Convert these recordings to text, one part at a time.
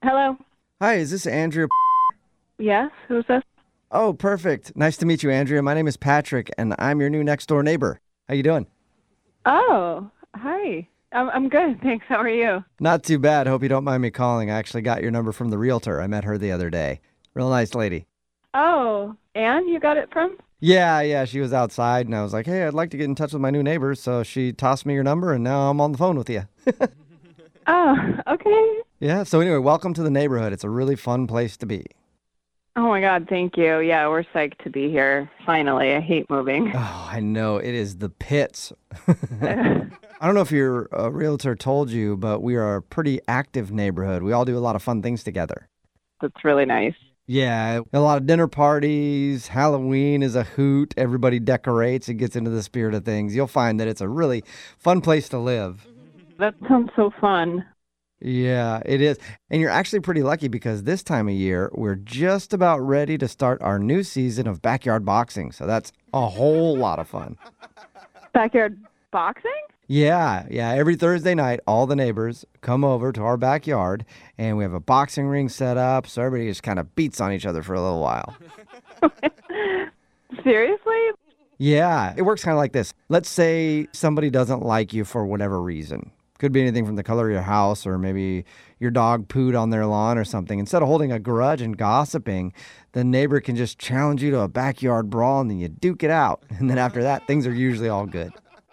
Hello. Hi, is this Andrea? Yes, who's this? Oh, perfect. Nice to meet you, Andrea. My name is Patrick, and I'm your new next-door neighbor. How you doing? Oh, hi. I'm good, thanks. How are you? Not too bad. Hope you don't mind me calling. I actually got your number from the realtor. I met her the other day. Real nice lady. Oh, Anne, you got it from? Yeah, she was outside, and I was like, hey, I'd like to get in touch with my new neighbors, so she tossed me your number, and now I'm on the phone with you. Oh, okay. Yeah, so anyway, welcome to the neighborhood. It's a really fun place to be. Oh my God, thank you. Yeah, we're psyched to be here. Finally, I hate moving. Oh, I know. It is the pits. I don't know if your realtor told you, but we are a pretty active neighborhood. We all do a lot of fun things together. That's really nice. Yeah, a lot of dinner parties. Halloween is a hoot. Everybody decorates and gets into the spirit of things. You'll find that it's a really fun place to live. That sounds so fun. Yeah, it is. And you're actually pretty lucky because this time of year, we're just about ready to start our new season of backyard boxing. So that's a whole lot of fun. Backyard boxing? Yeah. Every Thursday night, all the neighbors come over to our backyard, and we have a boxing ring set up, so everybody just kind of beats on each other for a little while. Seriously? Yeah, it works kind of like this. Let's say somebody doesn't like you for whatever reason. Could be anything from the color of your house, or maybe your dog pooed on their lawn or something. Instead of holding a grudge and gossiping, the neighbor can just challenge you to a backyard brawl, and then you duke it out. And then after that, things are usually all good.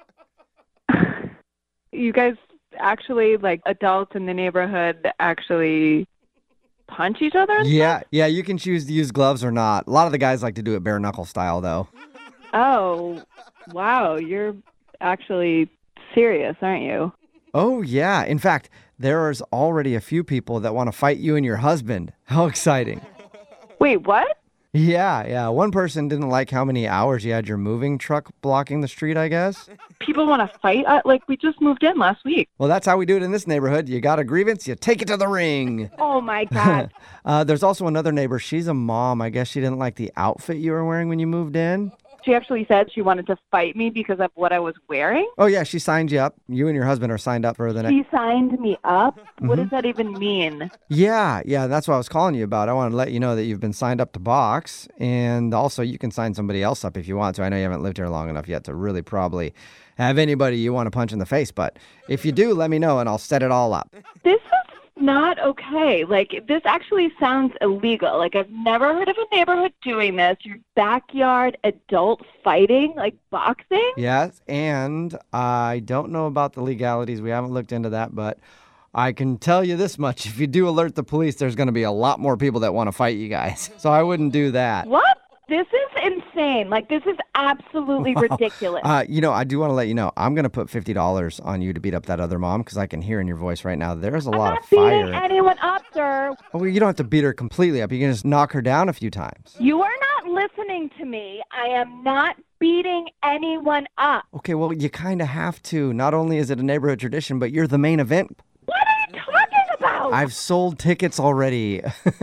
You guys actually, like adults in the neighborhood, actually punch each other? Yeah, you can choose to use gloves or not. A lot of the guys like to do it bare knuckle style, though. Oh, wow. You're actually serious, aren't you? Oh, yeah. In fact, there's already a few people that want to fight you and your husband. How exciting. Wait, what? Yeah. One person didn't like how many hours you had your moving truck blocking the street, I guess. People want to fight? Like, we just moved in last week. Well, that's how we do it in this neighborhood. You got a grievance, you take it to the ring. Oh, my God. There's also another neighbor. She's a mom. I guess she didn't like the outfit you were wearing when you moved in. She actually said she wanted to fight me because of what I was wearing. Oh, yeah, she signed you up. You and your husband are signed up for the next... She signed me up? What does that even mean? Yeah, that's what I was calling you about. I want to let you know that you've been signed up to box, and also you can sign somebody else up if you want to. I know you haven't lived here long enough yet to really probably have anybody you want to punch in the face, but if you do, let me know and I'll set it all up. This is not okay. Like, this actually sounds illegal. Like, I've never heard of a neighborhood doing this. Your backyard adult fighting, like boxing? Yes, and I don't know about the legalities. We haven't looked into that, but I can tell you this much. If you do alert the police, there's going to be a lot more people that want to fight you guys. So I wouldn't do that. What? This is insane. Like, this is absolutely ridiculous. I do want to let you know, I'm going to put $50 on you to beat up that other mom because I can hear in your voice right now there's a lot of fire. I'm not beating anyone up, sir. Oh, well, you don't have to beat her completely up. You can just knock her down a few times. You are not listening to me. I am not beating anyone up. Okay, well, you kind of have to. Not only is it a neighborhood tradition, but you're the main event. What are you talking about? I've sold tickets already.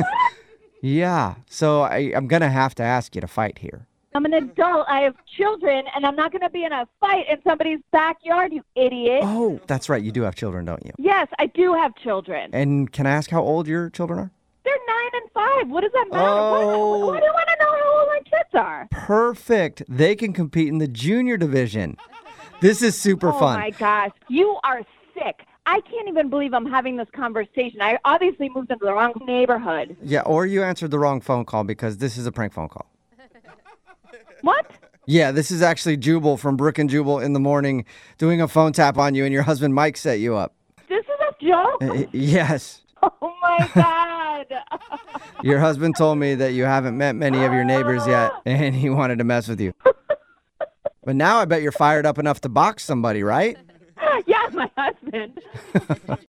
Yeah, so I'm going to have to ask you to fight here. I'm an adult. I have children, and I'm not going to be in a fight in somebody's backyard, you idiot. Oh, that's right. You do have children, don't you? Yes, I do have children. And can I ask how old your children are? They're 9 and 5. What does that matter? Oh. Why do you want to know how old my kids are? Perfect. They can compete in the junior division. This is super fun. Oh, my gosh. You are sick. I can't even believe I'm having this conversation. I obviously moved into the wrong neighborhood. Yeah, or you answered the wrong phone call because this is a prank phone call. What? Yeah, this is actually Jubal from Brook and Jubal in the morning doing a phone tap on you, and your husband Mike set you up. This is a joke? Yes. Oh, my God. Your husband told me that you haven't met many of your neighbors yet, and he wanted to mess with you. But now I bet you're fired up enough to box somebody, right? Yeah, my husband.